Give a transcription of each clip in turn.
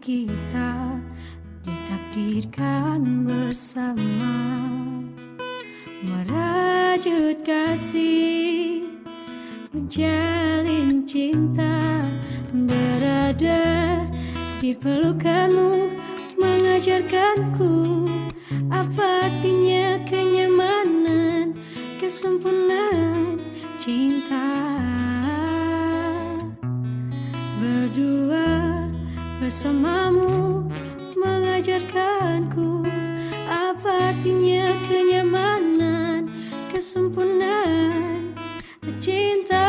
kita ditakdirkan bersama, merajut kasih, menjalin cinta, berada di pelukanmu, mengajarkanku apa artinya kenyamanan, kesempurnaan cinta. Berdua bersamamu mengajarkanku apa artinya kenyamanan, kesempurnaan cinta.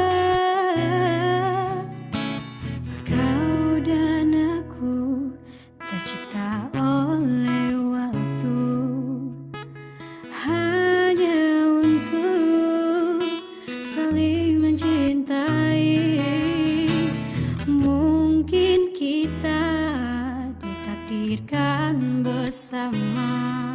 Kau dan aku tercipta oleh waktu, hanya untuk saling mencintai. Mungkin kita ditakdirkan bersama,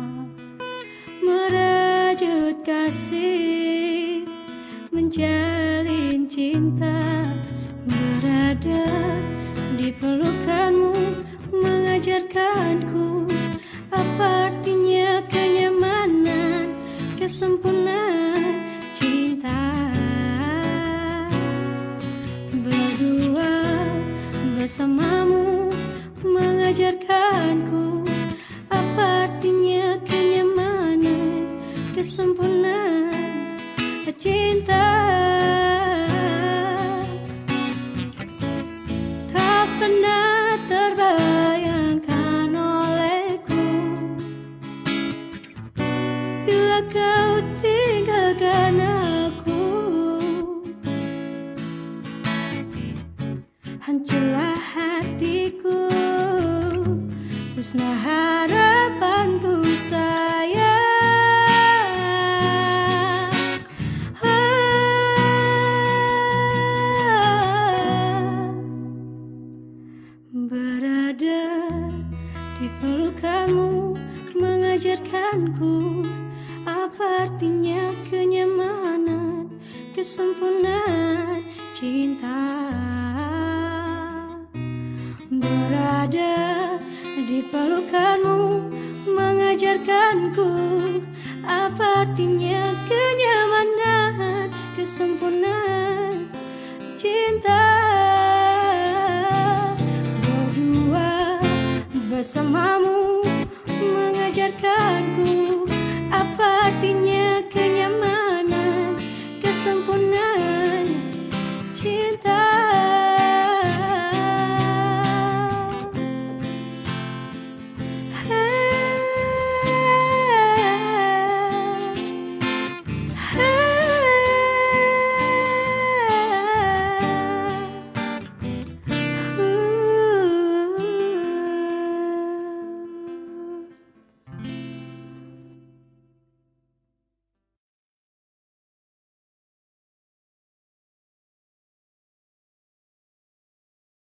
merajut kasih, menjalin cinta, berada di pelukanmu, mengajarkanku apa artinya kenyamanan, kesempurnaan cinta. Berdua bersamamu mengajarkanku apa artinya kenyamanan, kesempurnaan cinta. Tak pernah terbayangkan olehku bila kau tinggalkan aku. Hancurlah hatiku, musnah harapanku sayang. Berada di pelukanmu, mengajarkanku apa artinya kenyamanan, kesempurnaan cinta. Berada di pelukanmu, mengajarkanku apa artinya kenyamanan, kesempurnaan cinta. Berdua bersama